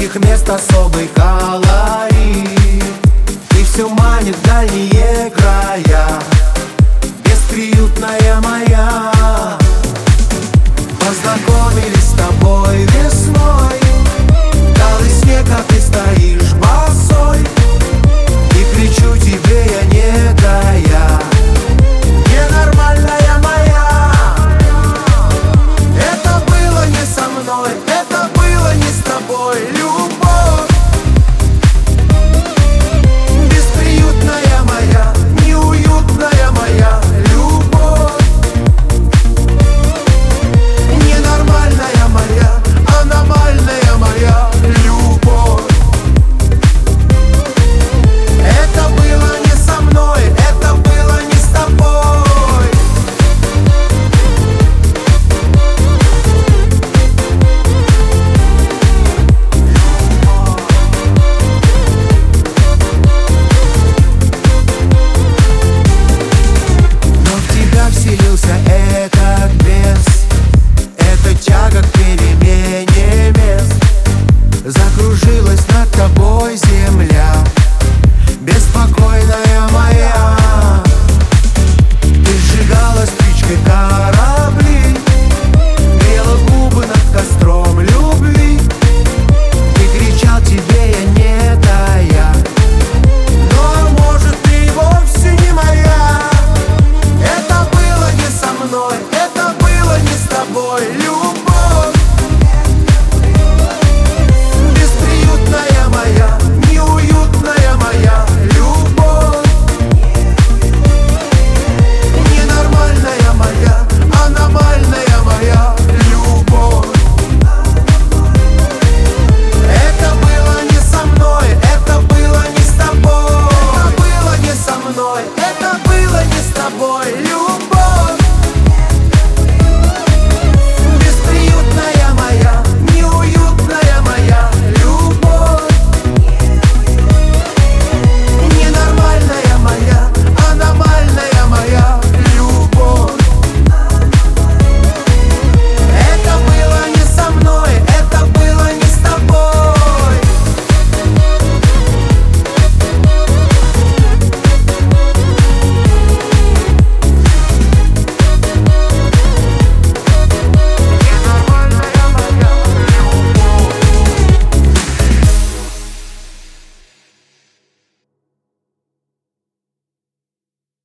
этих мест особый колорит. И все манит в дальние края, бесприютная моя. Познакомились с тобой весной, талый снег, а ты стоишь босой. И кричу тебе я, не тая: ненормальная моя. Это было не со мной, это было не с тобой, любовь. Бесприютная моя, неуютная моя любовь. Ненормальная моя, аномальная моя любовь. Это было не со мной, это было не с тобой. Вселился этот бес, эта тяга к перемене мест. Закружилась над тобой земля, беспокойная моя. Ты сжигала спичкой корабли, грела губы над костром любви. И кричал тебе я, не тая: но может ты вовсе не моя. Это было не со мной, это было не с тобой.